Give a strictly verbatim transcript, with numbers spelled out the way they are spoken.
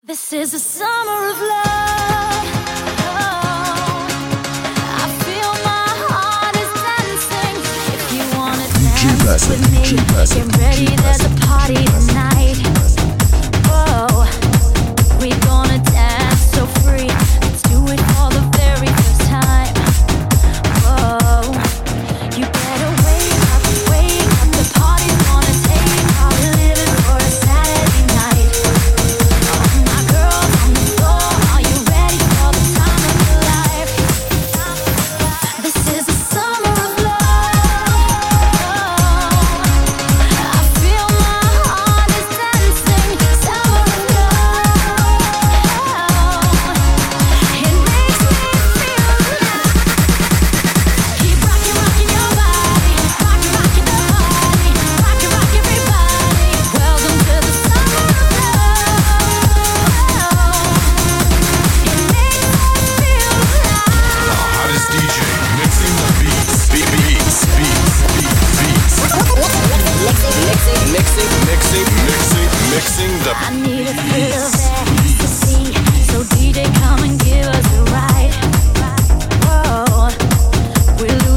This is a summer of love. Oh, I feel my heart is dancing. If you wanna dance with me, get ready, there's a party tonight. Whoa, we gonna dance so free. Let's do it for the very first time. Whoa, you better wake up, wake up. The party's gonna take. Are we living for a Saturday night? My girls on the floor, are you ready for the time of your life? This is a summer of love. I feel my heart is dancing. Summer of love. It makes me feel alive. Keep rocking, rocking your body, rocking, rocking the party, rocking, rock everybody. Welcome to the summer of love. It makes us feel alive. The hottest D J mixing the beats, beat beats, beats, beats, beats. Mixing, mixing, mixing, mixing, mixing the I need a thrill of ecstasy, so D J come and give us a ride. Whoa, we're